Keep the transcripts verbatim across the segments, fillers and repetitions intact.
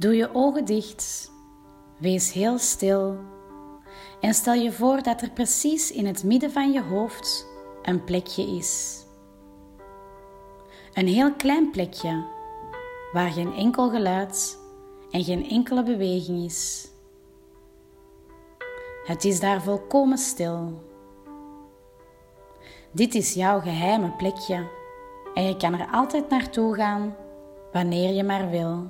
Doe je ogen dicht, wees heel stil en stel je voor dat er precies in het midden van je hoofd een plekje is. Een heel klein plekje waar geen enkel geluid en geen enkele beweging is. Het is daar volkomen stil. Dit is jouw geheime plekje en je kan er altijd naartoe gaan wanneer je maar wil.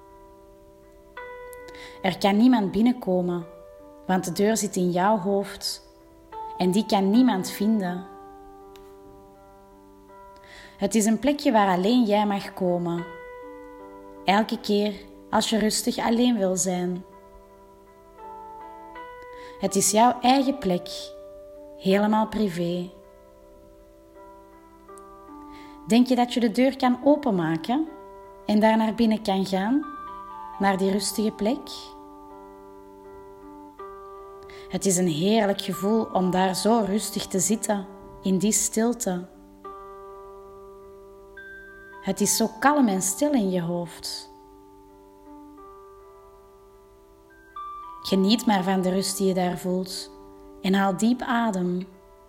Er kan niemand binnenkomen, want de deur zit in jouw hoofd en die kan niemand vinden. Het is een plekje waar alleen jij mag komen, elke keer als je rustig alleen wil zijn. Het is jouw eigen plek, helemaal privé. Denk je dat je de deur kan openmaken en daar naar binnen kan gaan, naar die rustige plek? Het is een heerlijk gevoel om daar zo rustig te zitten, in die stilte. Het is zo kalm en stil in je hoofd. Geniet maar van de rust die je daar voelt en haal diep adem.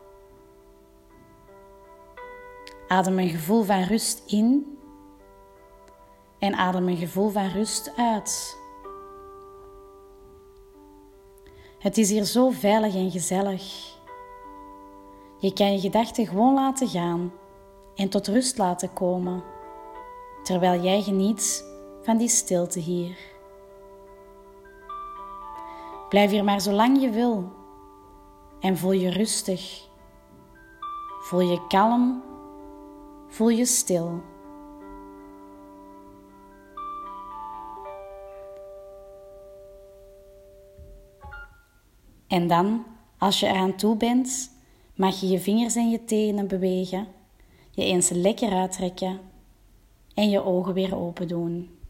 Adem een gevoel van rust in en adem een gevoel van rust uit. Het is hier zo veilig en gezellig. Je kan je gedachten gewoon laten gaan en tot rust laten komen, terwijl jij geniet van die stilte hier. Blijf hier maar zolang je wil en voel je rustig. Voel je kalm, voel je stil. En dan, als je eraan toe bent, mag je je vingers en je tenen bewegen, je eens lekker uittrekken en je ogen weer open doen.